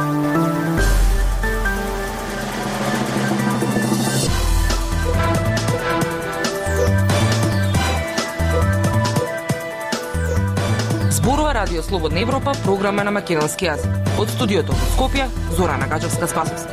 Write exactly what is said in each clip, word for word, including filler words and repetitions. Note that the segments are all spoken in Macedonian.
Зборува Радио Слободна Европа, програма на македонски јазик. Од студиото во Скопје, Зорана Гаџевска-Спасовска.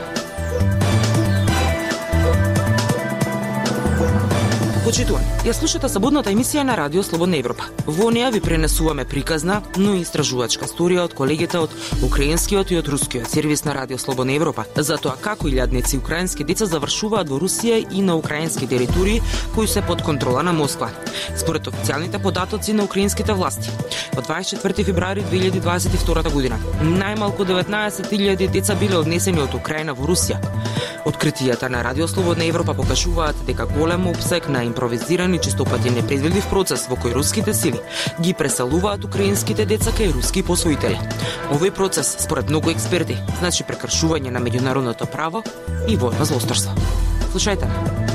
Почитувани, ја слушате саботната емисија на Радио Слободна Европа. Во неја ви пренесуваме приказна, но и истражувачка сторија од колегите од украинскиот и од рускиот сервис на Радио Слободна Европа за тоа како илјадници украински деца завршуваат во Русија и на украински територии кои се под контрола на Москва. Според официјалните податоци на украинските власти, од дваесет и четврти февруари две илјади дваесет и втора година, најмалку деветнаесет илјади деца биле однесени од Украина во Русија. Откритијата на Радио Слободна Европа покажуваат дека голем опсег на импровизиран и честопати непредвидлив процес во кој руските сили ги преселуваат украинските деца кај руски посвоители. Овој процес, според многу експерти, значи прекршување на меѓународното право и војно злосторство. Слушајте.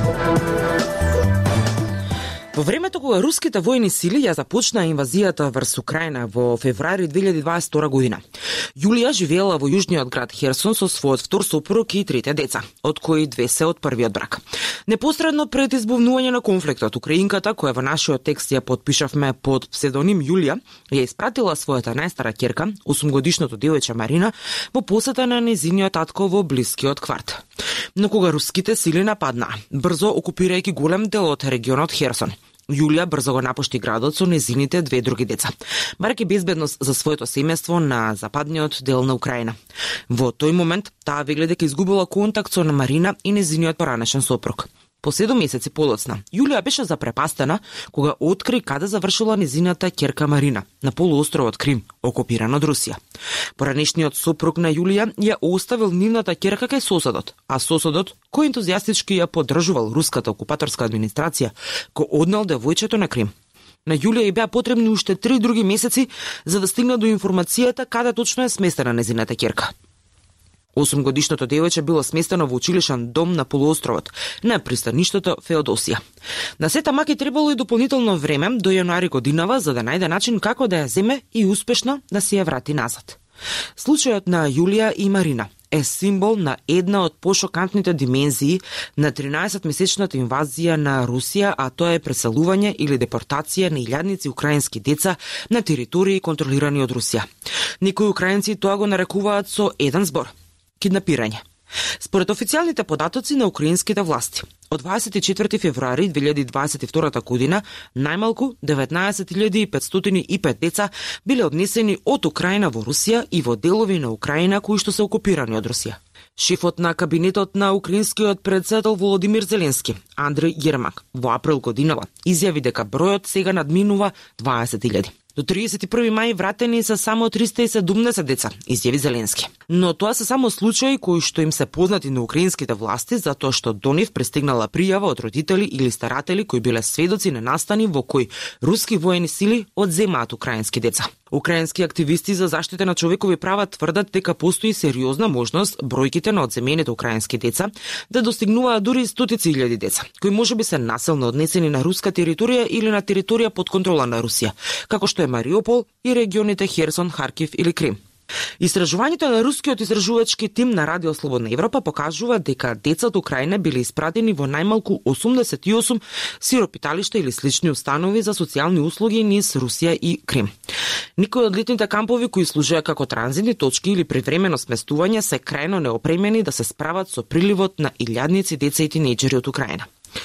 Во времето кога руските војни сили ја започнаа инвазијата врз Украина во февруари две илјади дваесет и втора година, Јулија живеела во јужниот град Херсон со својот втор сопруг и трите деца, од кои две се од првиот брак. Непосредно пред избувнување на конфликтот, украинката, која во нашиот текст ја подпишавме под псевдоним Јулија, ја испратила својата најстара ќерка, осумгодишното девојче Марина, во посета на нејзиниот татко во блискиот кварт. Но кога руските сили нападнаа, брзо окупирајќи голем дел од регионот Херсон, Јулија брзо го напушти градот со незините две други деца, барајќи безбедност за своето семејство на западниот дел на Украина. Во тој момент таа веќе дека изгубила контакт со Марина и незиниот поранешен сопруг. По седум месеци подоцна, Јулија беше запрепастена кога откри каде завршила незината ќерка Марина на полуостровот Крим, окупиран од Русија. Поранешниот сопруг на Јулија ја оставил нивната ќерка кај соседот, а соседот, кој ентузијастички ја поддржувал руската окупаторска администрација, го однел девојчето на Крим. На Јулија и беа потребни уште три други месеци за да стигне до информацијата каде точно е сместена незината ќерка. Осумгодишното девојче било сместено во училишен дом на полуостровот, на пристаништето Феодосија. На сета маки требало и дополнително време до јануари годинава за да најде начин како да ја земе и успешно да се ја врати назад. Случајот на Јулија и Марина е символ на една од пошокантните димензии на тринаесетмесечната инвазија на Русија, а тоа е преселување или депортација на илјадници украински деца на територии контролирани од Русија. Некои украинци тоа го нарекуваат со еден збор – киднапирање. Според официјалните податоци на украинските власти, од дваесет и четврти февруари две илјади дваесет и втора година најмалку деветнаесет илјади петстотини и пет деца биле однесени од Украина во Русија и во делови на Украина кои што се окупирани од Русија. Шефот на кабинетот на украинскиот председател Володимир Зеленски, Андреј Јермак, во април годинава изјави дека бројот сега надминува дваесет илјади. До триесет и први мај вратени се само триста и седумдесет деца, изјави Зеленски. Но тоа се само случаи кои што им се познати на украинските власти затоа што до нив пристигнала пријава од родители или старатели кои биле сведоци на настани во кои руски воени сили одземаат украински деца. Украински активисти за заштита на човекови права тврдат дека постои сериозна можност бројките на одземените украински деца да достигнуваат дури стотици илјади деца, кои можеби се насилно однесени на руска територија или на територија под контрола на Русија, како што е Мариупол и регионите Херсон, Харкив или Крим. Истражувањето на рускиот истражувачки тим на Радио Слободна Европа покажува дека деца од Украина биле испратени во најмалку осумдесет и осум сиропиталишта или слични установи за социјални услуги низ Русија и Крим. Никој од летните кампови кои служеа како транзитни точки или привремено сместување се крајно неопремени да се справат со приливот на илјадници деца и тинејџери од Украина.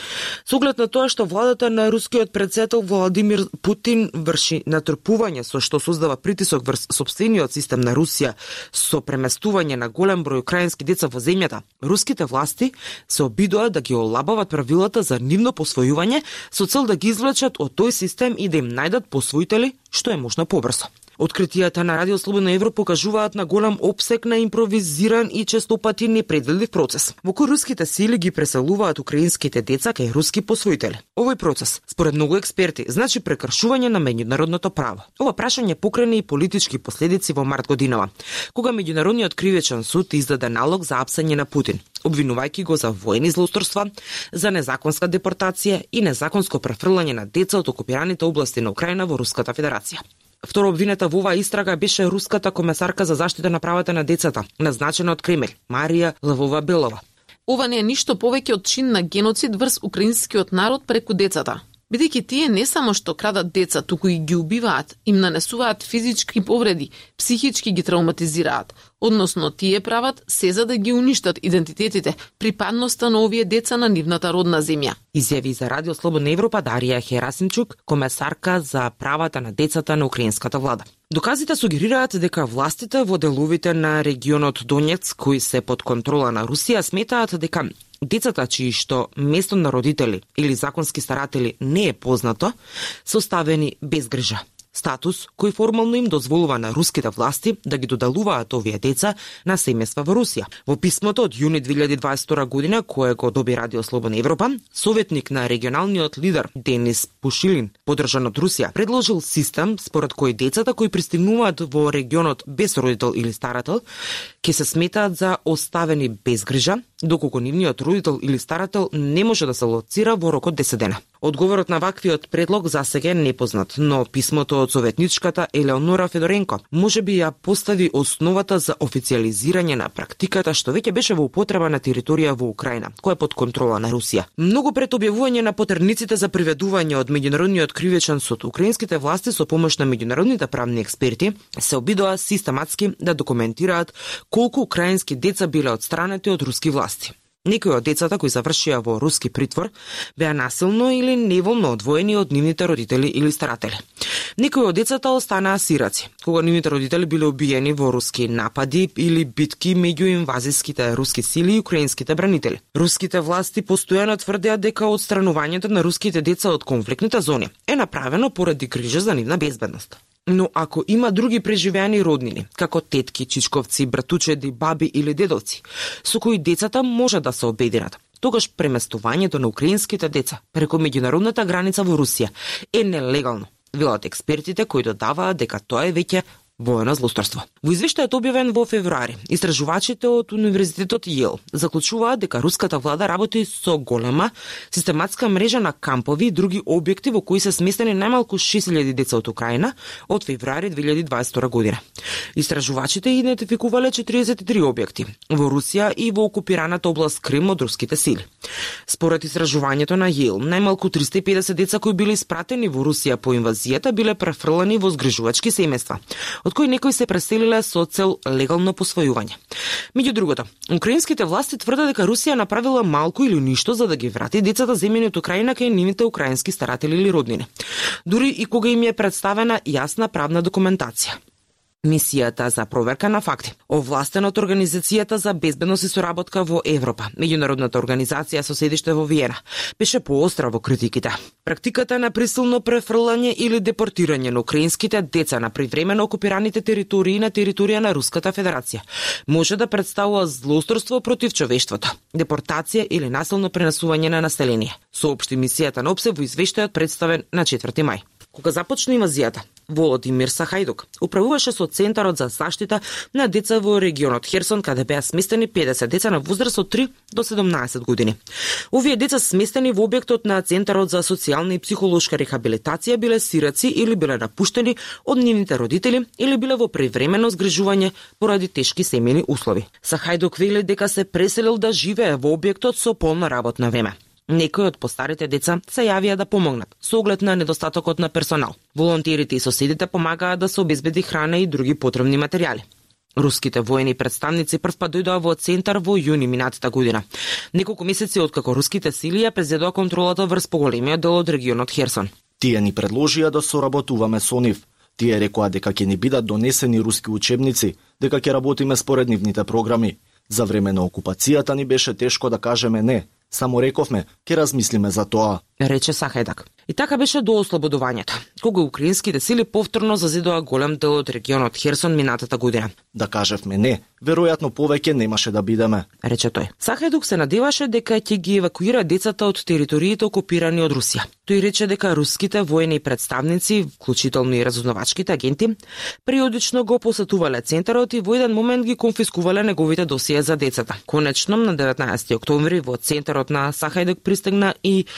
Со оглед на тоа што владата на рускиот председател Владимир Путин врши натрпување со што создава притисок врз сопствениот систем на Русија со преместување на голем број украински деца во земјата, руските власти се обидоа да ги олабават правилата за нивно посвојување со цел да ги извлечат од тој систем и да им најдат посвоители што е можно побрзо. Откритијата на Радио Слободна Европа покажуваат на голем опсек на импровизиран и честопати непредвидлив процес, во кој руските сили ги преселуваат украинските деца кај руски посвоители. Овој процес, според многу експерти, значи прекршување на меѓународното право. Ова прашање покрена и политички последици во март годинава, кога Меѓународниот кривичен суд издаде налог за апсање на Путин, обвинувајќи го за војни злоусторства, за незаконска депортација и незаконско префрлање на деца од окупираните области на Украина во Руската Федерација. Второ обвинета во оваа истрага беше руската комесарка за заштита на правата на децата, назначена од Кремљ, Марија Лвова-Белова. Ова не е ништо повеќе од чин на геноцид врз украинскиот народ преку децата. Бидејќи тие не само што крадат деца, туку и ги убиваат, им нанесуваат физички повреди, психички ги травматизираат, односно тие прават се за да ги уништат идентитетите, припадноста на овие деца на нивната родна земја. Изјави за Радио Слободна Европа Дарија Херасимчук, комесарка за правата на децата на украинската влада. Доказите сугерираат дека властите во деловите на регионот Донецк, кои се под контрола на Русија, сметаат дека децата чии што место на родители или законски старатели не е познато, се оставени без грижа. Статус кој формално им дозволува на руските власти да ги додалуваат овие деца на семејства во Русија. Во писмото од јуни две илјади дваесет и втора година, кое го доби Радио Слободна Европа, советник на регионалниот лидер Денис Пушилин, подржан од Русија, предложил систем според кој децата кои пристигнуваат во регионот без родител или старател ќе се сметаат за оставени без грижа, доколку нивниот родител или старател не може да се лоцира во рок од десет дена. Одговорот на ваквиот предлог засега е непознат, но писмото од советничката Елеонора Федоренко може би ја постави основата за официализирање на практиката што веќе беше во употреба на територија во Украина, која е под контрола на Русија. Многу пред објавување на потерниците за приведување од Меѓународниот кривичен суд, украинските власти со помош на меѓународните правни експерти се обидоа систематски да документираат колку украински деца биле отстранети од руски власти. Некои од децата кои завршија во руски притвор беа насилно или неволно одвоени од нивните родители или старатели. Некои од децата останаа сираци, кога нивните родители биле убиени во руски напади или битки меѓу инвазиските руски сили и украинските бранители. Руските власти постојано тврдеа дека отстранувањето на руските деца од конфликтните зони е направено поради грижа за нивна безбедност. Но ако има други преживеани роднини, како тетки, чичковци, братучеди, баби или дедовци, со кои децата може да се обединат, тогаш преместувањето на украинските деца преку меѓународната граница во Русија е нелегално, велат експертите кои додаваат дека тоа е веќе воено злосторство. Во извештајот објавен во февруари, истражувачите од Универзитетот Јел заклучуваат дека руската влада работи со голема систематска мрежа на кампови и други објекти во кои се сместени најмалку шест илјади деца од Украина од февруари две илјади дваесет и втора година. Истражувачите идентификувале четиридесет и три објекти во Русија и во окупираната област Крим од руските сили. Според истражувањето на Јел, најмалку триста и педесет деца кои биле испратени во Русија по инвазијата биле префрлани во згрижувачки семејства, од кои некои се преселиле со цел легално посвојување. Меѓу другото, украинските власти тврдат дека Русија направила малку или ништо за да ги врати децата земени од Украина кај нивните украински старатели или роднини, дури и кога им е представена јасна правна документација. Мисијата за проверка на факти, овластена од Организацијата за безбедност и соработка во Европа, меѓународната организација со седиште во Виена, беше поостра во критиките. Практиката на присилно префрлање или депортирање на украинските деца на привремено окупираните територии на територија на Руската Федерација може да представува злоустрство против човештвото, депортација или насилно пренесување на население, соопшти мисијата на ОПСЕ во извештајот представен на четврти мај. Кога започна инвазијата, Володимир Сахајдук управуваше со Центарот за заштита на деца во регионот Херсон, каде беа сместени педесет деца на возраст од три до седумнаесет години. Овие деца сместени во објектот на Центарот за социјална и психолошка рехабилитација биле сираци или биле напуштени од нивните родители или биле во привремено згрижување поради тешки семејни услови. Сахајдук вели дека се преселил да живее во објектот со полно работно време. Некои од постарите деца се јавија да помогнат со оглед на недостатокот на персонал. Волонтерите и соседите помагаат да се обезбеди храна и други потребни материјали. Руските воени представници првпат дојдоа во Центар во јуни минатата година, неколку месеци откако руските сили ја презедоа контролата врз поголемиот дел од регионот Херсон. Тие ни предложија да соработуваме со нив. Тие рекоа дека ќе ни бидат донесени руски учебници, дека ќе работиме според нивните програми. За време на окупацијата ни беше тешко да кажеме не. Само рековме, ќе размислиме за тоа, рече Сахајдак. И така беше до ослободувањето, кога украинските сили повторно зазидоа голем дел од регионот Херсон минатата година. Да кажевме не, веројатно повеќе немаше да бидеме, рече тој. Сахајдук се надеваше дека ќе ги евакуира децата од териториите окупирани од Русија. Тој рече дека руските воени представници, вклучително и разузнавачките агенти, периодично го посетувале Центарот и во еден момент ги конфискувале неговите досие за децата. Конечно, на деветнаесети октомври во Центарот на Сахајдук пристигна и руски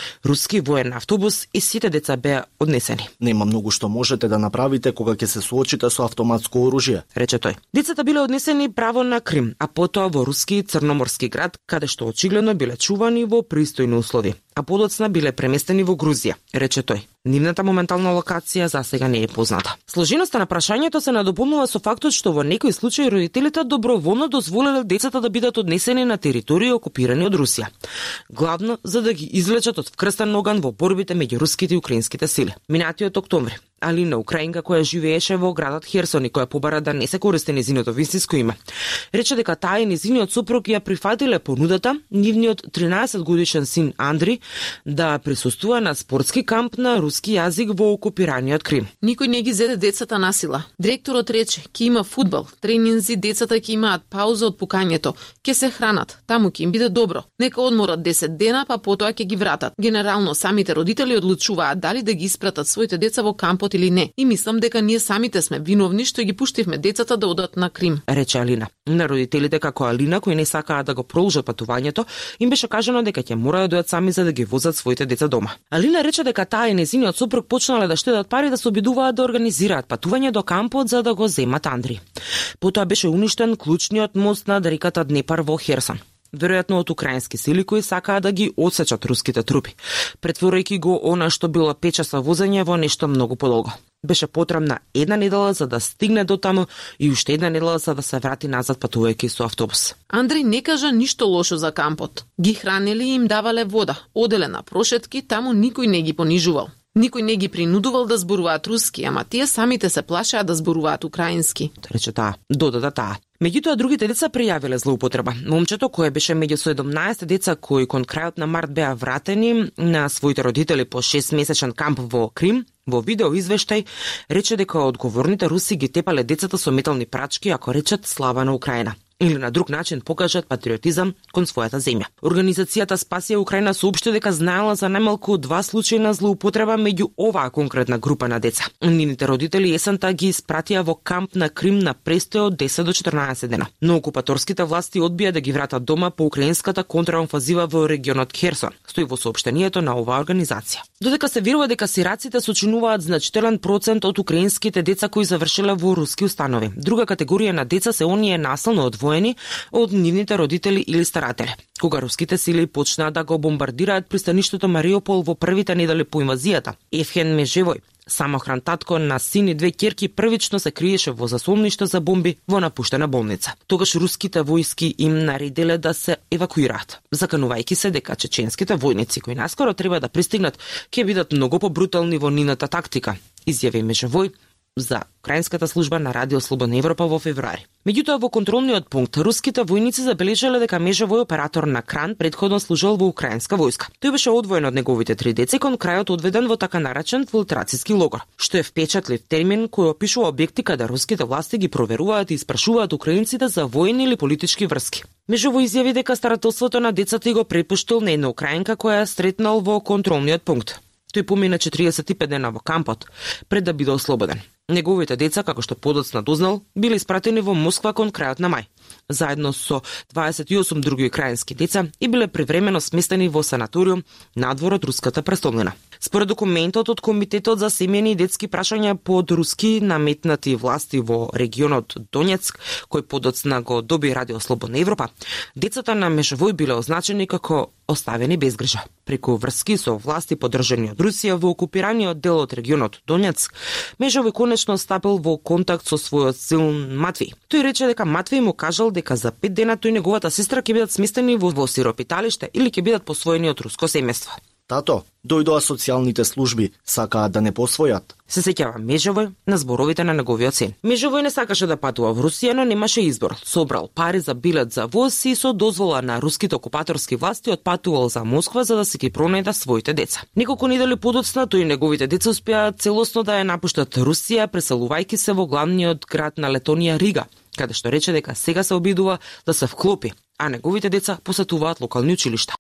руски воен автобус и сите деца беа однесени. Нема многу што можете да направите кога ќе се соочите со автоматско оружје, рече тој. Децата биле однесени право на Крим, а потоа во руски црноморски град, каде што очигледно биле чувани во пристојни услови, а подоцна биле преместени во Грузија, рече тој. Нивната моментална локација за сега не е позната. Сложеноста на прашањето се надополнува со фактот што во некои случаи родителите доброволно дозволиле децата да бидат однесени на територии окупирани од Русија, главно за да ги извлечат од вкрстен оган во борбите меѓу руските и украинските сили. Минатиот октомври Алина, украинка која живееше во градот Херсон и која побара да не се користи нејзиното вистинско име, рече дека таа и нејзиниот сопруг ја прифатиле понудата нивниот тринаесет годишен син Андри да присуствува на спортски камп на руски јазик во окупираниот Крим. Никој не ги зеде децата насила. Директорот рече, ќе има фудбал, тренинзи, децата ќе имаат пауза од пукањето, ќе се хранат, таму ќе им биде добро. Нека одморат десет дена, па потоа ќе ги вратат. Генерално самите родители одлучуваат дали да ги испратат своите деца во кампот или не. И мислам дека ние самите сме виновни што ги пуштивме децата да одат на Крим, рече Алина. На родителите како Алина кои не сакаат да го продолжат патувањето, им беше кажано дека ќе мораат да дојдат сами за да ги возат своите деца дома. Алина рече дека таа и нејзиниот сопруг почнале да штедат пари да се обидуваат да организираат патување до кампот за да го земат Андри. Потоа беше уништен клучниот мост над реката Днепар во Херсон, веројатно од украински сили кои сакаат да ги отсечат руските трупи, претворајќи го она што било пет часа возење во нешто многу подолго. Беше потребна една недела за да стигне до таму и уште една недела за да се врати назад патувајќи со автобус. Андреј не кажа ништо лошо за кампот. Ги хранели и им давале вода, оделе на прошетки, таму никој не ги понижувал. Никој не ги принудувал да зборуваат руски, ама тие самите се плашеа да зборуваат украински, рече таа. Додаде таа. Меѓутоа, другите деца пријавиле злоупотреба. Момчето, кое беше меѓу седумнаесет деца кои кон крајот на март беа вратени на своите родители по шестмесечен камп во Крим, во видео извештај рече дека одговорните руси ги тепале децата со метални прачки ако речат слава на Украина или на друг начин покажат патриотизам кон својата земја. Организацијата Спасија Украина соопшти дека знаела за најмалку два случаи на злоупотреба меѓу оваа конкретна група на деца. Нивните родители есента ги испратија во камп на Крим на престој од десет до четрнаесет дена. Но окупаторските власти одбија да ги вратат дома по украинската контраофанзива во регионот Херсон, стои во соопштението на оваа организација. Додека се верува дека сираците сочинуваат значителен процент од украинските деца кои завршиле во руски установи. Друга категорија на деца се оние насилно одвоени од нивните родители или старатели. Кога руските сили почнаа да го бомбардираат пристаништето Мариупол во првите недели по инвазијата, Евген Межевој, самохран татко на син и две ќерки, првично се криеше во заслониште за бомби во напуштена болница. Тогаш руските војски им наредиле да се евакуираат, заканувајќи се дека чеченските војници кои наскоро треба да пристигнат ќе бидат многу побрутални во нивната тактика, изјави Межевој за украинската служба на Радио Слободна Европа во февруари. Меѓутоа, во контролниот пункт, руските војници забележале дека Межевој, оператор на кран, предходно служел во украинска војска. Тој беше одвоен од неговите три деца и кон крајот одведен во така наречен филтрацијски логор, што е впечатлив термин кој опишува објекти каде руските власти ги проверуваат и испрашуваат украинците за војни или политички врски. Межевој изјави дека старателството на децата го препуштил на една украинка која сретнал во контролниот пункт. Тој помина четиридесет и пет дена во кампот пред да биде ослободен. Неговите деца, како што подоцна дознал, биле испратени во Москва кон крајот на мај, заедно со дваесет и осум други украински деца и биле привремено сместени во санаториум надвор од руската престолнина. Според документот од Комитетот за семејни и детски прашања под руски наметнати власти во регионот Донецк, кој подоцна го доби Радио Слободна Европа, децата на Межевој биле означени како оставени без грижа. Преку врски со власти поддржани од Русија во окупираниот дел од регионот Донецк, Межевој конечно стапил во контакт со својот син Матвеј. Тој рече дека Матвеј му кажал дека за пет дена тој и неговата сестра ќе бидат сместени во, во сиропиталиште или ќе бидат посвоени од руско семејство. Тато, дојдоа социјалните служби, сакаат да не посвојат. Се сеќава Межевој на зборовите на неговиот син. Межевој не сакаше да патува во Русија, но немаше избор. Собрал пари за билет за воз и со дозвола на руските окупаторски власти отпатувал за Москва за да се ги пронајде своите деца. Неколку недели подоцна тој и неговите деца успеа целосно да ја напуштат Русија, преселувајќи се во главниот град на Летонија Рига, каде што рече дека сега се обидува да се вклопи, а неговите деца посетуваат локални училишта.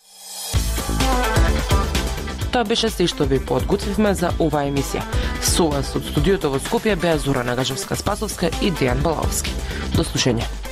Тоа беше се што ви подготвивме за оваа емисија. Со вас од студиото во Скопје беа Зора Нагажевска-Спасовска и Дејан Балаовски. До слушање.